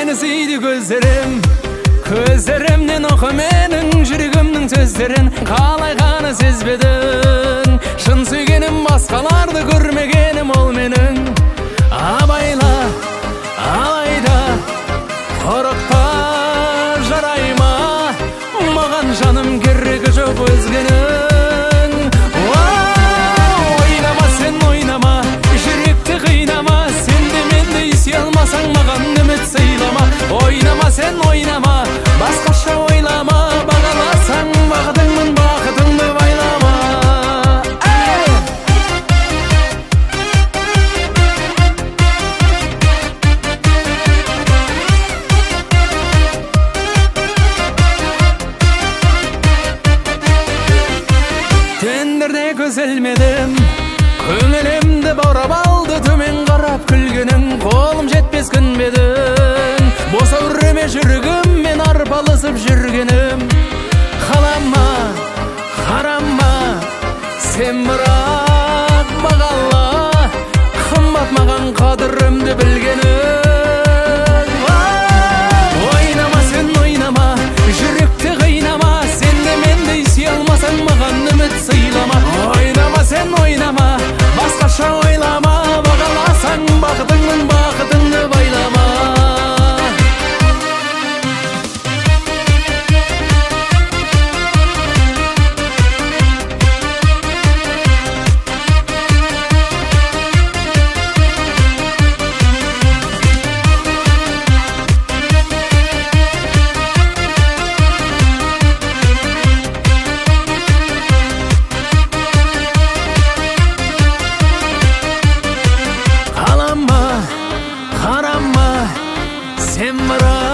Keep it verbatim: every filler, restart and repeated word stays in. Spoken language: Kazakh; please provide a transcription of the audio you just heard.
Seni suydu gözlerim, gözlerimden oku menin жүрегімнің сөздерін. Қалай ғана сезбедің, шын сүйгенім басқаларды көрмегенім ол менің. Абайла, алайда, қорықпа жарайма, маған жаным керегі жоқ өзгенің. Ойнама сен ойнама, жүректі қинама, сен де менде сүйе алмасаң маған үміт сыйлама. Ойнама сен ойнама, басқаша ойлама, бағаласаң бақытыңмын, бақытыңды байлама. Түндерде көз ілмедім, көңілімді баурап алды төмен қарап күлгенің. Қолым жетпес күнбедің, бос әуреме жүрегіммен арпалысып жүргенім. Қалама, қарама, сен бірақ бағала, қымбат маған қадірімді білгенің. Ойнама сен ойнама, жүректі қинама, сен де мендей сүйе алмасаң маған үміт сыйлама. Ойнама сен ойнама, басқаша ойлама, бағаласаң бақытыңмын, бақытыңды байлама. Қарама, сен бірақ